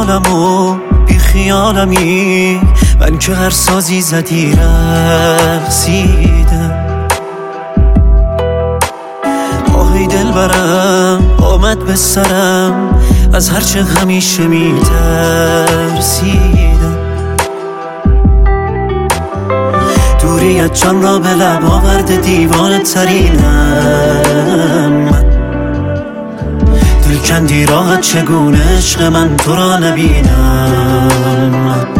حالم و بی خیالمی، من که هر سازی زدی رقصیدم. آهی دل برم آمد به سرم، از هرچه همیشه می ترسیدم. دوریت جان را به لب آورده دیوانه ترینم. دل کندی راحت چگونه عشق من تو را نبینم.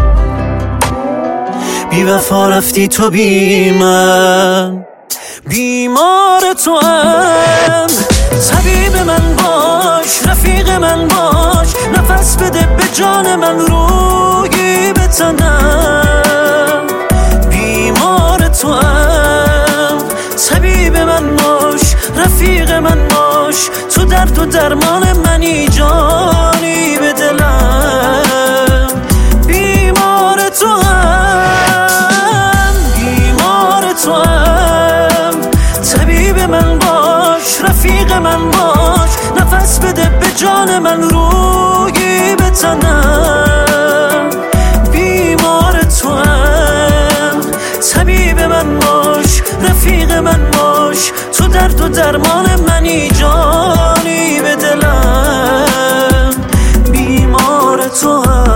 بی وفا رفتی تو بی من، بیمار تو هم. طبیب من باش، رفیق من باش، نفس بده به جان من، روی به تنم. بیمار تو هم، طبیب من باش، رفیق من باش، تو درد و درمان منی، جانی به دلم. بیمار تو هم، بیمار تو هم، طبیب من باش، رفیق من باش، نفس بده به جان من، روی به تنم. بیمار تو هم، طبیب من باش، رفیق من باش، تو درد و درمان منی، جانی به دلم. بیمار تو هم.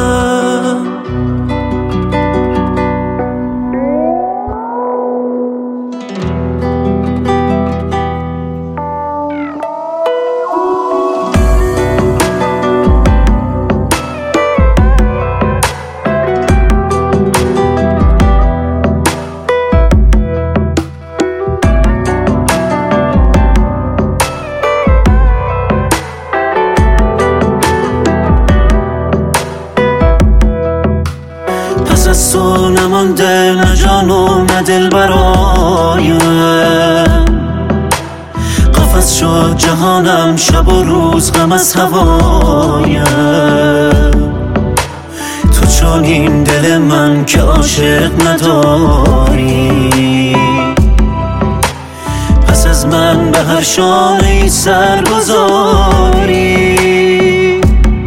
پس از تو نمانده نه جان و نه دل برایم. قفس شد جهانم، شب و روز غم از هوایم. تو چنین دل من که عاشق نداری، پس از من به هر شانه ای سر گذاری.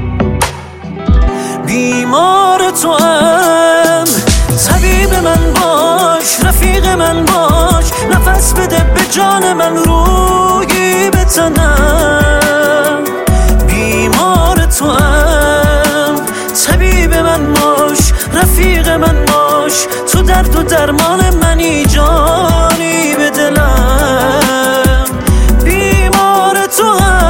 بیمار تو هم، طبیب من باش، رفیق من باش، نفس بده به جان من، روی به تنم. بیمار تو هم، طبیب من باش، رفیق من باش، تو درد و درمان منی، جانی به دلم. بیمار تو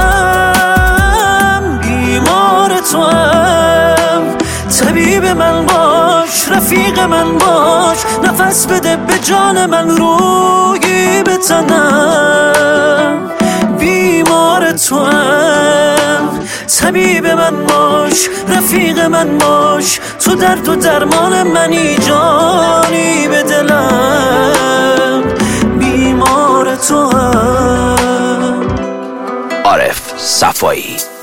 هم، بیمار تو هم، طبیب من باش، رفیق من باش، نفس بده به جان من، روی به تنم. بیمار تو هم، طبیب من باش، رفیق من باش، تو درد و درمان منی، جانی به دلم. بیمار تو هم. عارف صفایی.